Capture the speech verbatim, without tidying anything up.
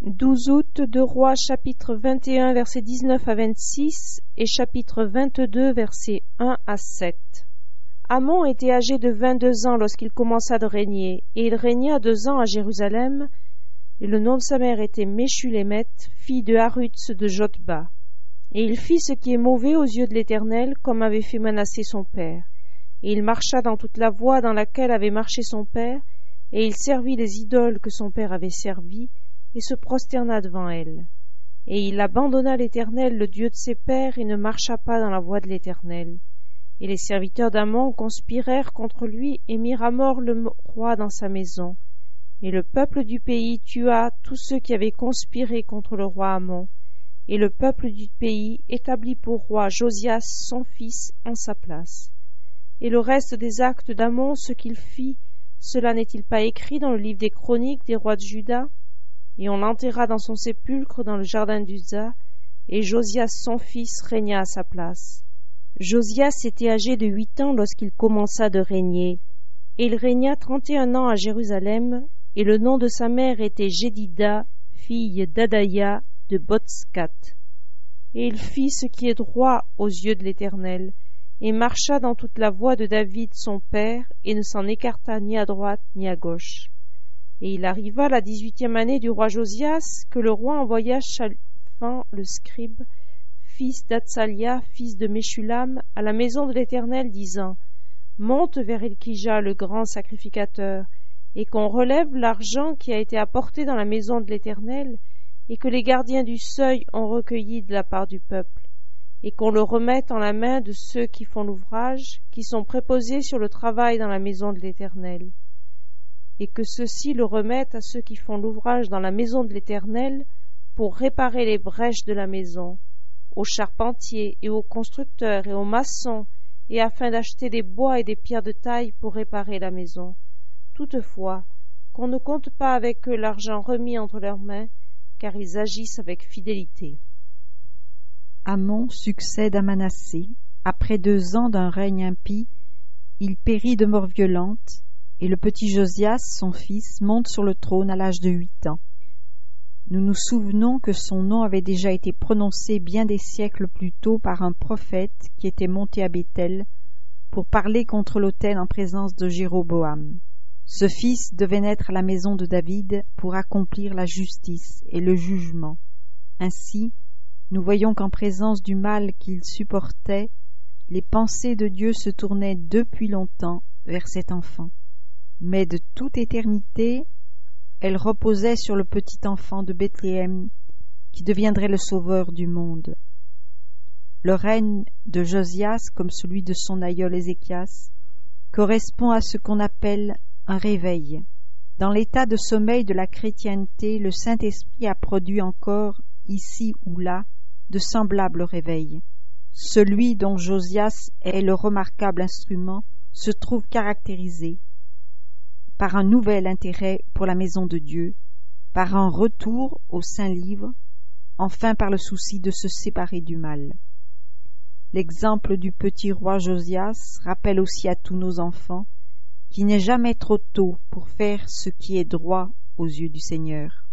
douze août, deux Rois, chapitre vingt et un, versets dix-neuf à vingt-six et chapitre vingt-deux, versets un à sept. Amon était âgé de vingt-deux ans lorsqu'il commença de régner, et il régna deux ans à Jérusalem, et le nom de sa mère était Meshulémeth, fille de Haruts de Jotba. Et il fit ce qui est mauvais aux yeux de l'Éternel, comme avait fait Manassé son père. Et il marcha dans toute la voie dans laquelle avait marché son père, et il servit les idoles que son père avait servies, et se prosterna devant elles. Et il abandonna l'Éternel, le Dieu de ses pères, et ne marcha pas dans la voie de l'Éternel. Et les serviteurs d'Amon conspirèrent contre lui, et mirent à mort le roi dans sa maison. Et le peuple du pays tua tous ceux qui avaient conspiré contre le roi Amon. Et le peuple du pays établit pour roi Josias son fils en sa place. Et le reste des actes d'Amon, ce qu'il fit, cela n'est-il pas écrit dans le livre des chroniques des rois de Juda? Et on l'enterra dans son sépulcre dans le jardin d'Uza, et Josias son fils régna à sa place. Josias était âgé de huit ans lorsqu'il commença de régner, et il régna trente et un ans à Jérusalem, et le nom de sa mère était Jédida, fille d'Adaïa de Botskat. Et il fit ce qui est droit aux yeux de l'Éternel, et marcha dans toute la voie de David son père, et ne s'en écarta ni à droite ni à gauche. Et il arriva la dix-huitième année du roi Josias, que le roi envoya Shaphan le scribe, fils d'Atsalia, fils de Meshulam, à la maison de l'Éternel, disant: Monte vers Elkija, le grand sacrificateur, et qu'on relève l'argent qui a été apporté dans la maison de l'Éternel, et que les gardiens du seuil ont recueilli de la part du peuple, et qu'on le remette en la main de ceux qui font l'ouvrage, qui sont préposés sur le travail dans la maison de l'Éternel, et que ceux-ci le remettent à ceux qui font l'ouvrage dans la maison de l'Éternel pour réparer les brèches de la maison, aux charpentiers et aux constructeurs et aux maçons, et afin d'acheter des bois et des pierres de taille pour réparer la maison. Toutefois, qu'on ne compte pas avec eux l'argent remis entre leurs mains, car ils agissent avec fidélité. Amon succède à Manassé. Après deux ans d'un règne impie, il périt de mort violente, et le petit Josias, son fils, monte sur le trône à l'âge de huit ans. Nous nous souvenons que son nom avait déjà été prononcé bien des siècles plus tôt par un prophète qui était monté à Béthel pour parler contre l'autel en présence de Jéroboam. Ce fils devait naître à la maison de David pour accomplir la justice et le jugement. Ainsi, nous voyons qu'en présence du mal qu'il supportait, les pensées de Dieu se tournaient depuis longtemps vers cet enfant. Mais de toute éternité, elles reposaient sur le petit enfant de Bethléem qui deviendrait le sauveur du monde. Le règne de Josias, comme celui de son aïeul Ézéchias, correspond à ce qu'on appelle un réveil. Dans l'état de sommeil de la chrétienté, le Saint-Esprit a produit encore, ici ou là, de semblables réveils. Celui dont Josias est le remarquable instrument se trouve caractérisé par un nouvel intérêt pour la maison de Dieu, par un retour au Saint Livre, enfin par le souci de se séparer du mal. L'exemple du petit roi Josias rappelle aussi à tous nos enfants qu'il n'est jamais trop tôt pour faire ce qui est droit aux yeux du Seigneur.